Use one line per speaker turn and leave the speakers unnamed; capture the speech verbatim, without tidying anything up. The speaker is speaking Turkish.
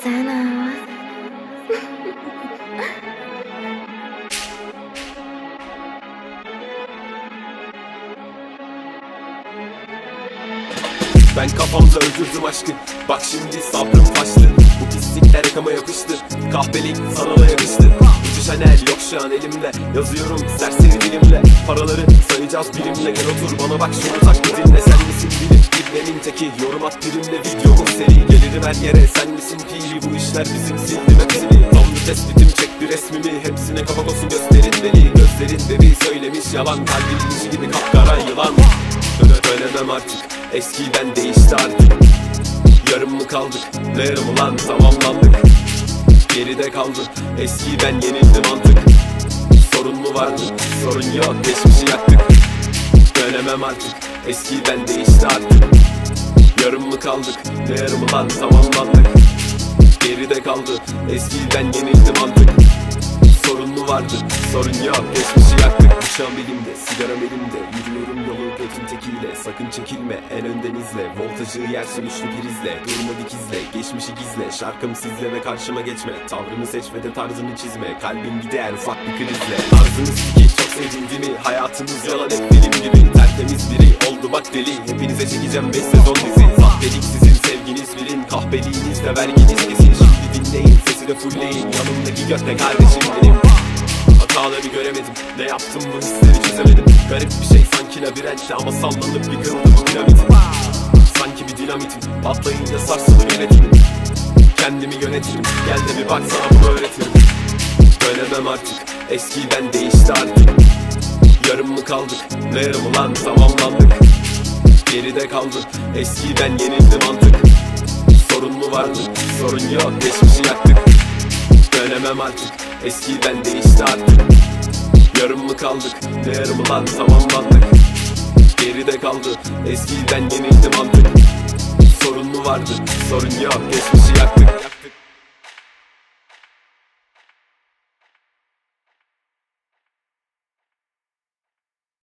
Sana.
Ben kafamda öldürdüm aşkı. Bak şimdi sabrım taştı. Bu pislikler yakama yapıştı. Kahpelik sana da yakıştı. Ucu Chanel yok şu an elimde. Yazıyorum serseri dilimle. Paraları sayacağız birimle. Gel otur bana bak şunu tak bir dinle. Sen misin bilim İbnenin teki. Yorum at birimle videomun seri. Gelirim her yere sen misin fiili. Bu işler bizim sildim hepsini. Tam bir tespitim çek bir resmimi. Hepsine kafa kosu gösterin beni. Gözlerin bebeği söylemiş yalan. Kalbin içi gibi kapkara yılan. Dönemem artık, eskiden değişti artık. Yarım mı kaldık, ne yarımı lan tamamlandık. Geride kaldı, eski ben yenildim artık. Sorun mu vardı, sorun yok, geçmişi yaktık. Dönemem artık, eski ben değişti artık. Yarım mı kaldık, ne yarımı lan tamamlandık. Geride kaldı, eski ben yenildim artık. Sorun mu vardı, sorun yok, geçmişi yaktık. Uçağım elimde, sigaram elimde. Yürüyorum yolu götün tekiyle. Sakın çekilme, en önden izle. Voltajı yersin üçlü prizle. Durma dikizle, geçmişi gizle. Şarkım sizle ve karşıma geçme. Tavrını seçme de tarzını çizme. Kalbin gider ufak bir krizle. Tarzınız ki çok sevdin değil mi? Hayatınız yalan hep film gibi. Tertemiz biri oldu bak deli. Hepinize çekeceğim beş sezon dizi. Sahtelik sizin sevginiz bilin. Kahpeliğiniz de verginiz kesin. Şimdi dinleyin, sesi de fullleyin. Yanımdaki gökte kardeşim benim. Hataları göremedim, ne yaptım bu hisleri çözemedim. Garip bir şey sanki labirentte ama sallanıp yıkıldı bu piramitim. Sanki bir dinamitim, patlayınca sarsılır yönetimim. Kendimi yönetirim, gel de bir bak sana bunu öğretirim. Dönemem artık, eski ben değişti artık. Yarım mı kaldık, ne yarımı lan tamamlandık. Geride kaldı, eski ben yenildim artık. Sorun mu vardı, sorun yok, geçmişi yaktık. Dönemem artık, eski ben değişti artık. Yarım mı kaldık, ne yarımı lan tamamlandık. Geride kaldı, eski ben yenildim artık. Sorun mu vardı, sorun yok, geçmişi yaktık, yaktık.